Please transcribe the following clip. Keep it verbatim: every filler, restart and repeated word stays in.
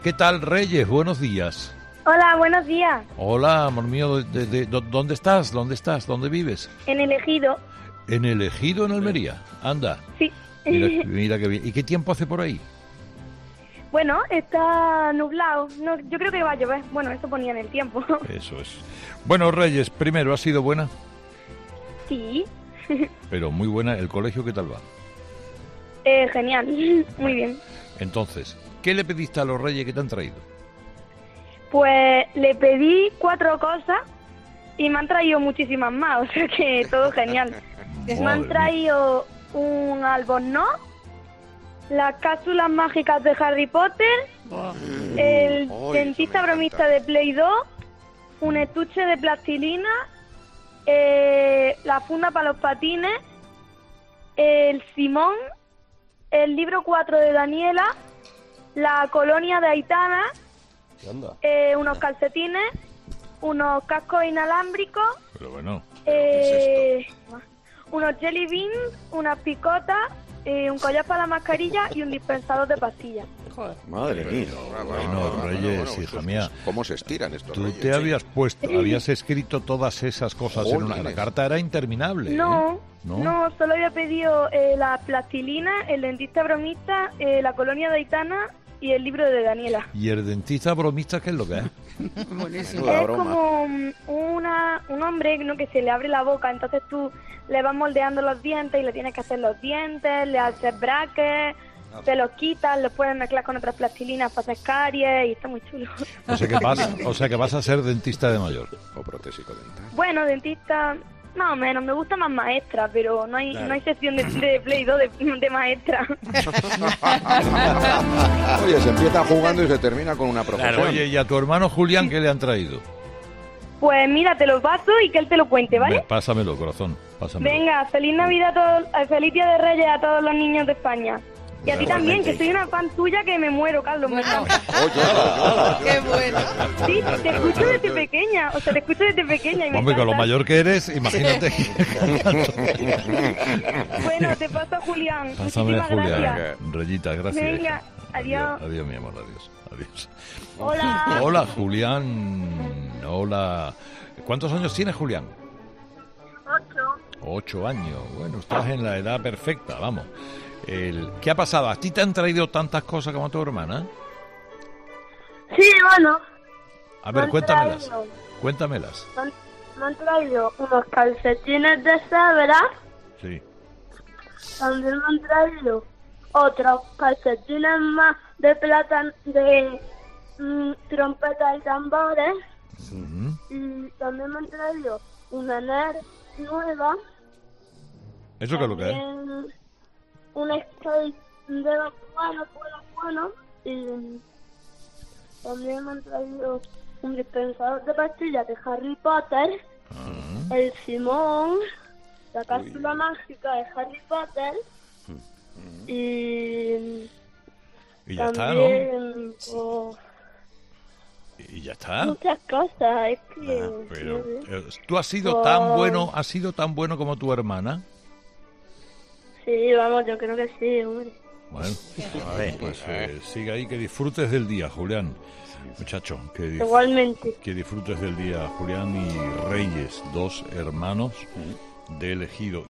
¿Qué tal, Reyes? Buenos días. Hola, buenos días. Hola, amor mío, ¿de, de, de, ¿dónde estás? ¿Dónde estás? ¿Dónde vives? En el Ejido. ¿En el Ejido, en Almería? Anda. Sí. Mira, mira qué bien. ¿Y qué tiempo hace por ahí? Bueno, está nublado. No, yo creo que va a llover. Bueno, eso ponía en el tiempo. Eso es. Bueno, Reyes, primero, ¿ha sido buena? Sí. Pero muy buena. ¿El colegio qué tal va? Eh, genial. Muy bien. Entonces, ¿qué le pediste a los Reyes que te han traído? Pues le pedí cuatro cosas y me han traído muchísimas más. O sea que todo genial. Me han Madre traído un albornoz, las cápsulas mágicas de Harry Potter, el Ay, dentista eso me bromista encanta. de Play dos, un estuche de plastilina, eh, la funda para los patines, el Simón, el libro cuatro de Daniela, la colonia de Aitana, eh, unos calcetines, unos cascos inalámbricos, Pero bueno, eh, unos jelly beans, unas picotas, eh, un collar para la mascarilla y un dispensador de pastillas. Madre mía. bueno, Reyes, hija estos- mía. ¿Cómo se estiran estos Tú reyes? te habías puesto, habías escrito todas esas cosas en una... La Jolines. carta era interminable, ¿eh? No, ¿No? no, solo había pedido eh, la plastilina, el dentista bromista, eh, la colonia de Aitana y el libro de Daniela. ¿Y el dentista bromista qué es lo que es? Menuda Es broma. como mm, una, un hombre, ¿no?, que se le abre la boca, entonces tú le vas moldeando los dientes y le tienes que hacer los dientes, le haces brackets, te los quitas, los puedes mezclar con otras plastilinas para hacer caries y está muy chulo. O sea que vas, o sea que vas a ser dentista de mayor. O protésico dental. Bueno, dentista, más o menos, me gusta más maestra, pero no hay no hay sección de, de Play dos de, de maestra. Oye, se empieza jugando y se termina con una profesión. Oye, ¿y a tu hermano Julián qué le han traído? Pues mira, te lo paso y que él te lo cuente, ¿vale? Ve, pásamelo, corazón, pásamelo. Venga, feliz Navidad a todos, eh, feliz Día de Reyes a todos los niños de España. Y a ti también, que soy una fan tuya que me muero, Carlos. me encanta. Oye, oye, ¡Qué bueno! Sí, te escucho desde pequeña, o sea, te escucho desde pequeña y me Hombre, con lo encanta. mayor que eres, imagínate. Bueno, te paso a Julián. Pásame, Muchísimas Julián. gracias. Reyita, gracias. Venga, hija. adiós. Adiós, mi amor, adiós. Adiós. Hola. Hola, Julián. Hola. ¿Cuántos años tienes, Julián? Ocho. Ocho años. Bueno, estás en la edad perfecta, vamos. El... ¿Qué ha pasado? ¿A ti te han traído tantas cosas como a tu hermana? Sí, bueno, A Me ver, han cuéntamelas. traído. Cuéntamelas. me han, me han traído unos calcetines de cebra, Sí. también me han traído otros calcetines más de plata, de mm, trompetas y tambores, Ujú. y también me han traído una N E R nueva. ¿Eso qué es lo que es? También un skate de los buenos, buenos, buenos. Y también me han traído un dispensador de pastillas de Harry Potter, Ah. el Simón, la cápsula mágica de Harry Potter. Y Y ya está, ¿no? también pues, Y ya está. muchas cosas. Es que... Ah, pero no sé. eh, tú has sido tan bueno, has sido tan bueno como tu hermana. Sí, vamos, yo creo que sí, hombre. Bueno, pues eh, sigue ahí, que disfrutes del día, Julián. Muchacho, que, dif- Igualmente. que disfrutes del día, Julián y Reyes, dos hermanos de elegido.